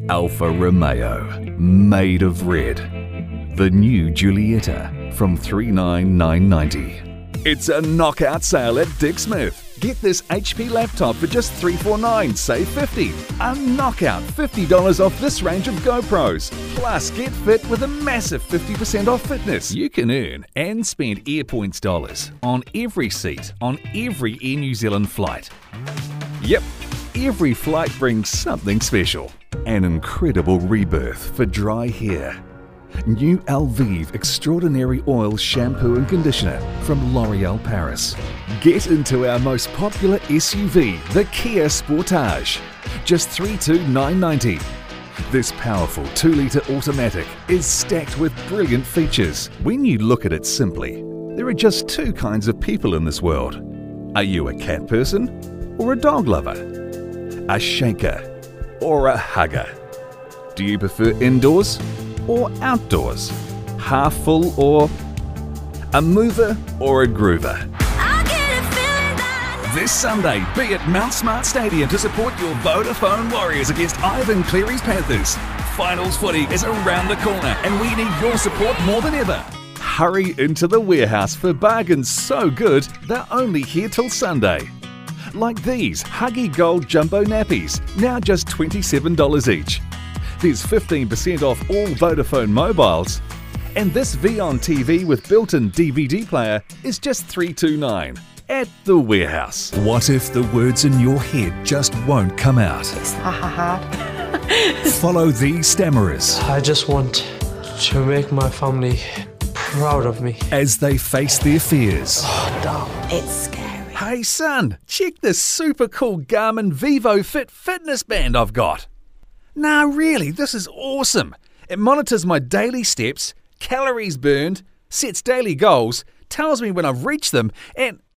Alfa Romeo, made of red. The new Giulietta from $39,990. It's a knockout sale at Dick Smith. Get this HP laptop for just $349, save $50. A knockout $50 off this range of GoPros. Plus, get fit with a massive 50% off fitness. You can earn and spend AirPoints dollars on every seat on every Air New Zealand flight. Yep, every flight brings something special. An incredible rebirth for dry hair. New Alvive Extraordinary Oil Shampoo and Conditioner from L'Oreal Paris. Get into our most popular SUV, the Kia Sportage. Just $32,990. This powerful 2-litre automatic is stacked with brilliant features. When you look at it simply, there are just two kinds of people in this world. Are you a cat person or a dog lover? A shaker or a hugger? Do you prefer indoors or outdoors? Half full or a mover or a groover? This Sunday, be at Mount Smart Stadium to support your Vodafone Warriors against Ivan Cleary's Panthers. Finals footy is around the corner and we need your support more than ever. Hurry into the warehouse for bargains so good they're only here till Sunday. Like these Huggy Gold Jumbo Nappies, now just $27 each. There's 15% off all Vodafone mobiles. And this Vion TV with built-in DVD player is just $329 at the warehouse. What if the words in your head just won't come out? It's hard. Follow these stammerers I just want to make my family proud of me. as they face their fears. It's scary. Hey son, check this super cool Garmin Vivo Fit fitness band I've got. Nah, really, this is awesome. It monitors my daily steps, calories burned, sets daily goals, tells me when I've reached them, and